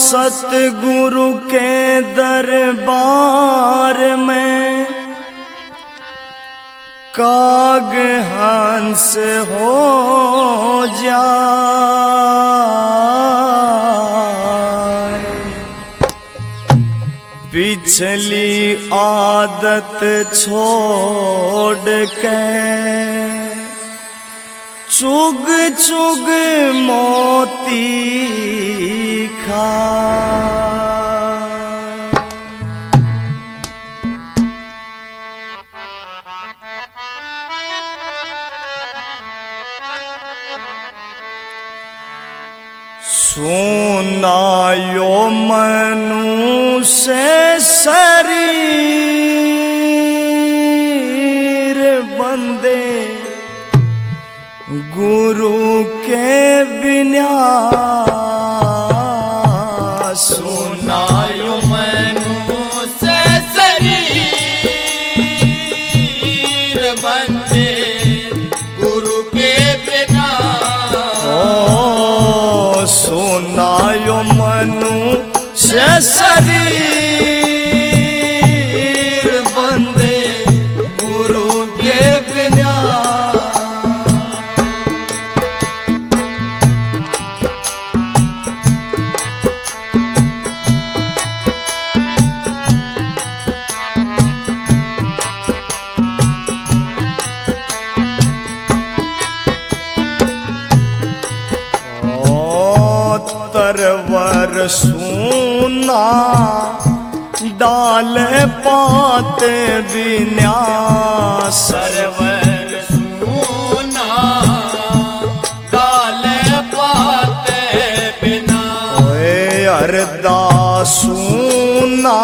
सतगुरु के दरबार में काग हंस हो जाए। पिछली आदत छोड़ के चुग चुग मोती खा। सुनायो मनुष्य शरीर बंदे गुरु के बिना। सुनायो मनुष्य शरीर बंदे गुरु के बिना। सुनायो मनुष्य शरीर बंदे गुरु के बिना। तरवर सुना डाल पात विन्यास। सरवर सुना डाल पात बिना। अरदास सुना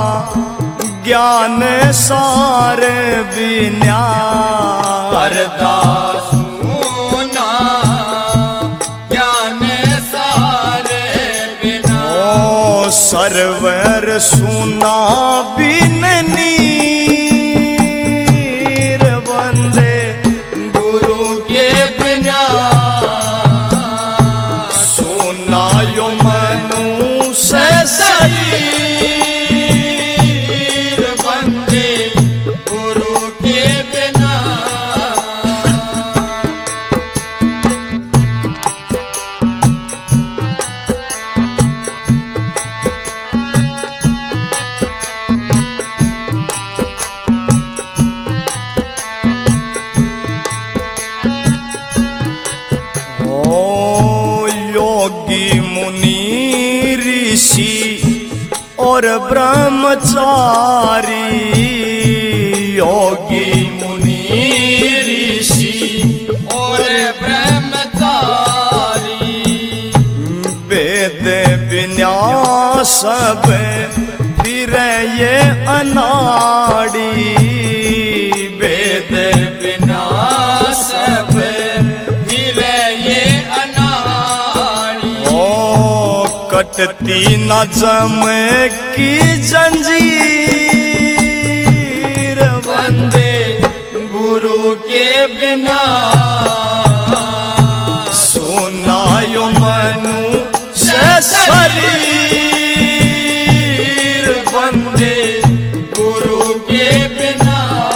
ज्ञान सार विन्यास। अरदास सुना ज्ञान सारे बिना। सरवर सुना बिन नीर बंदे गुरु के बिना। सुनायो मनुष्य शरीर बंदे गुरु के बिना। योगी मुनि ऋषि और ब्रह्मचारी। योगी मुनि ऋषि और ब्रह्मचारी। वेद विन्यास सब फिर ये अनाड़ी। वेद बिना सब फिरे ये अनाड़ी। कटती न जम की जंजीर बंदे गुरु के बिना। सुनायो मनुष्य शरीर बंदे गुरु के बिना।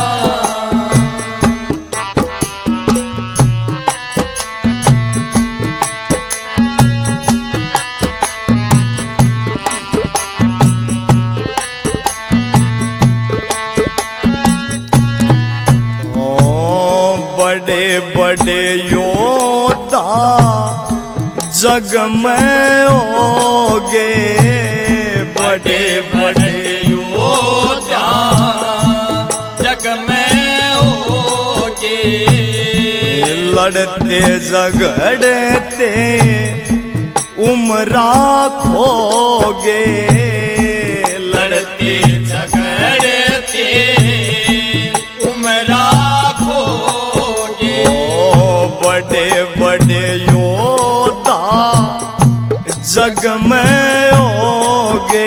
बड़े बड़े योद्धा जग में होगे। बड़े बड़े योद्धा जग में होगे। लड़ते झगड़ते उम्रा खोगे। लड़ते झगड़ते उम्रा खोगे। बड़े बड़े योद्धा जग में होगे।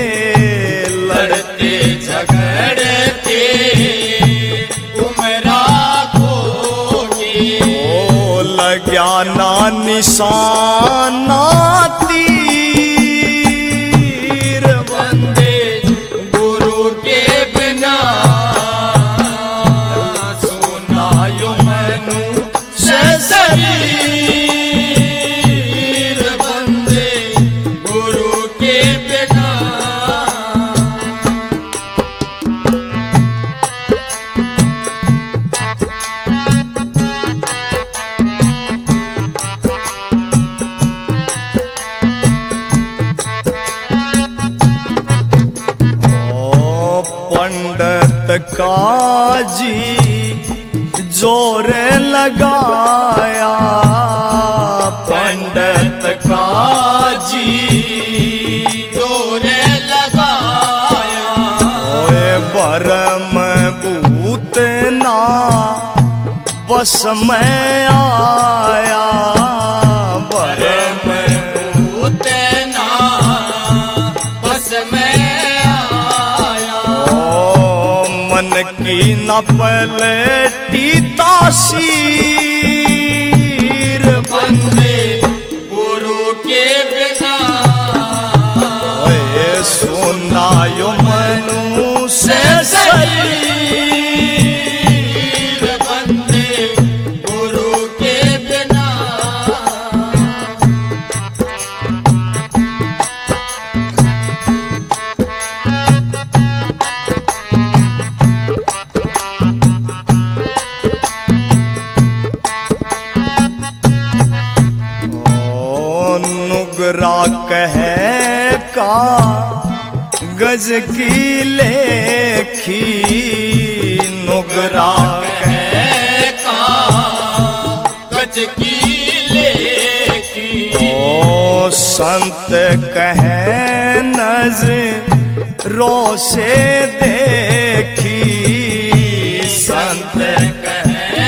लड़ते झगड़ते उम्रा खोगे। लग्या ना निशाना तीर यो मनु से शरीर बंदे गुरु के बिना। पंडित काजी जोर लगाया, पंडित काजी जोर लगाया, ओए बरम भूत ना बस में आया, परम भूत ना बस में आया। मन की न पलटी तासीर बंदे गुरु के बिना। ओए सुना यो मनु से शरीर बंदे गुरु के बिना। नुगरा कहे का गज की लेखी, नुगरा कहे का गज की लेखी। ओ संत कहे नजरों से देखी, संत कहे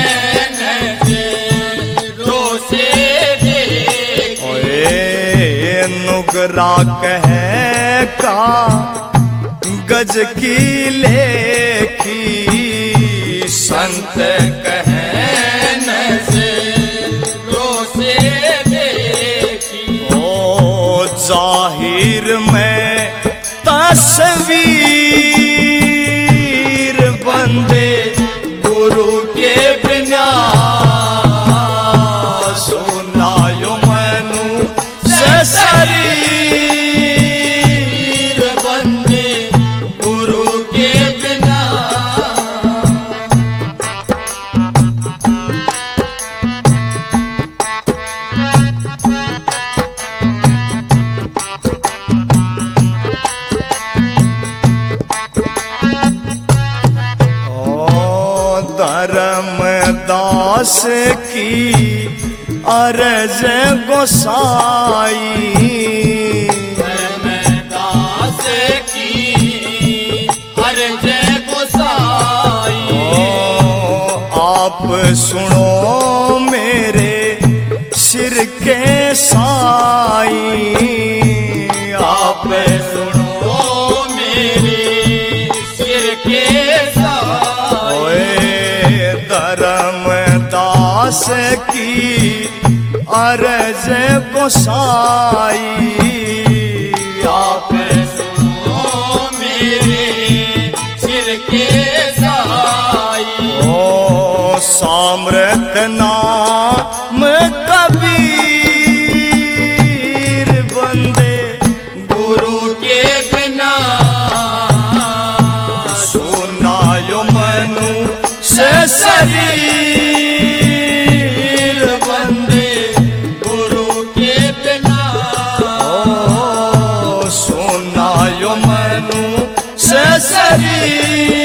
नजरों से देखी। नुगरा कहे का गज की लेखी, संत कहे नजरों से देखी। ओ जाहिर में तस्वीर बंदे गुरु के बिना। सुना यो मनु से शरीर बंदे गुरु के बिना। धर्मदास की अरज गोसाई, धर्मदास की अर्ज गोसाई। आप सुनो मेरे सिर के साई, आप सुनो मेरे सिर के साई। ओए धर्मदास की अरज गोसाई, आप सुनो मेरे सिर के साई। ओ सामर्थ नाम कबीर बंदे गुरु के बिना। सुना यो मनु से शरीर बंदे गुरु के बिना। ओ सुना यो मनु से शरीर